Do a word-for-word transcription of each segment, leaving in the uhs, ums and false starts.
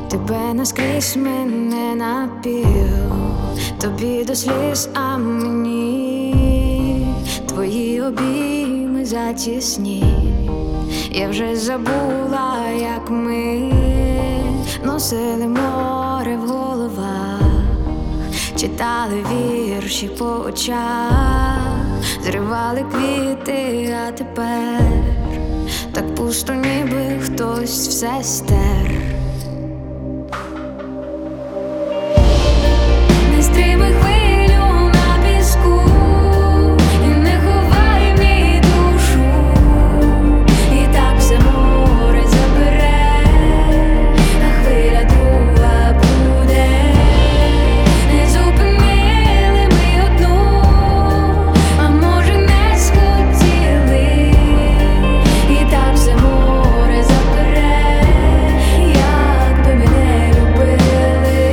Тебе наскрізь, мене напів, тобі до сліз, а мені твої обійми затісні. Я вже забула, як ми носили море в головах, читали вірші по очах, зривали квіти, а тепер так пусто, ніби хтось все стер. Не стримуй хвилю на піску і не ховай в ній душу, і так все море забере, а хвиля друга буде. Не зупинили ми одну, а може не схотіли, і так все море забере, як би мене любили.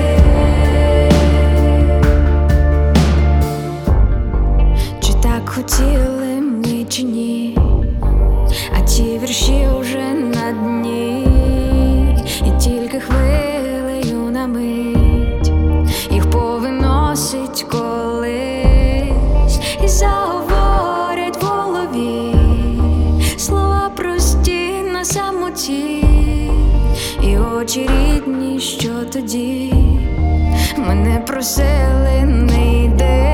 Чи так хотіли ми, чи ні, а ті вірші вже на дні, і тільки хвилею на мить їх повиносить колись, і заговорять в голові слова прості на самоті, і очі рідні, що тоді мене просили, не йди.